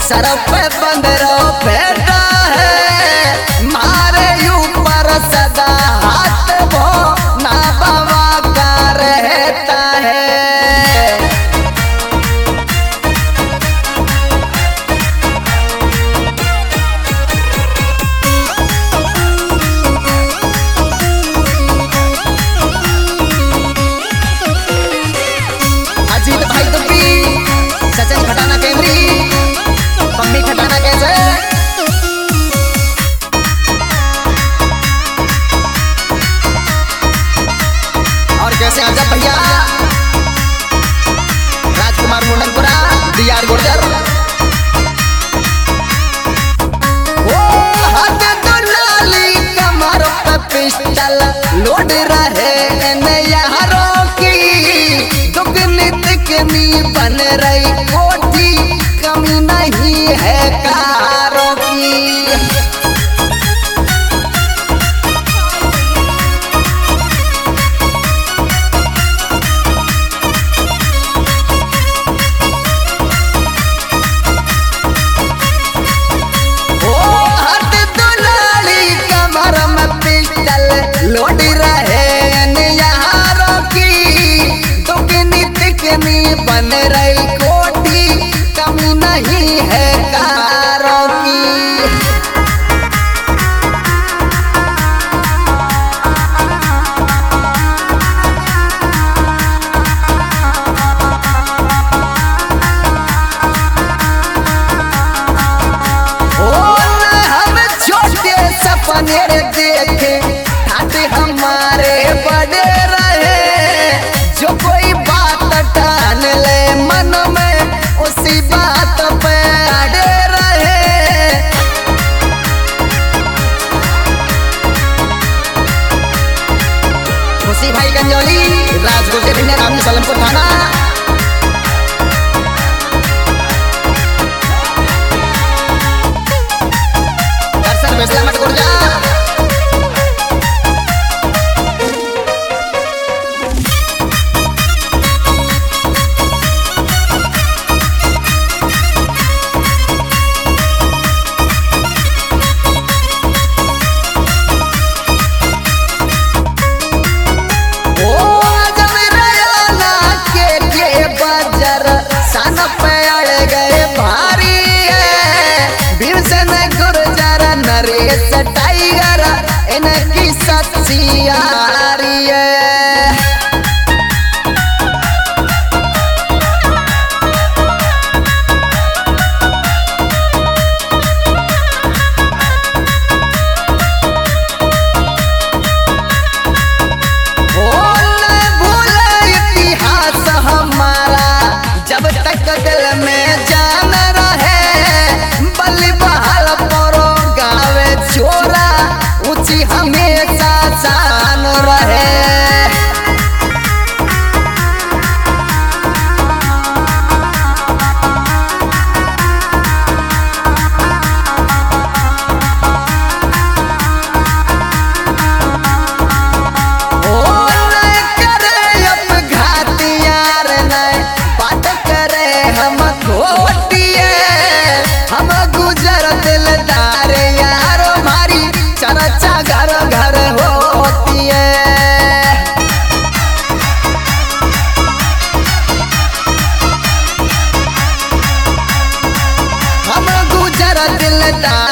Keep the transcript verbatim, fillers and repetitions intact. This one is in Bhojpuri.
सर पे बंदरो बैठा है, मारे ऊपर सदा हाथ वो ना बाबा का रहता है। अजीत भाई तुपी, सचिन खटाना कैमरी, मम्मी खटाना कैसे और कैसे आजब भैया, राजकुमार मुंडनपुरा, दियार गुर्जर। ओ हाथ तो लाली कमर पे पिस्टल लोड रहे यारों की, दुख नित कमी बन रही कोठी, कमी नहीं है कारों की। लोड रहे यारों की, दुख नित कमी बन रही कोठी, कमी नहीं है कारों की। हम छोटे सपने देखे हमारे बड़े रहे, जो कोई बात टान ले मन में उसी बात पे अड़े रहे। खुशी भाई गंजौली, राजगुजर ने राम सलमपुर थाना। दर्शन बेसला मत गुर्जा। नरेश टाइगर इनकी सच्ची यारी है। भूले भूले इतिहास हमारा, जब तक दिल में जान रहे, बलि बहाल परो छोरा ऊंची हमेशा शान रहे। हम खोटिए हम गुजर दिलदार यार, हमारी चर्चा घर घर होती है। हम गुजर दिलदार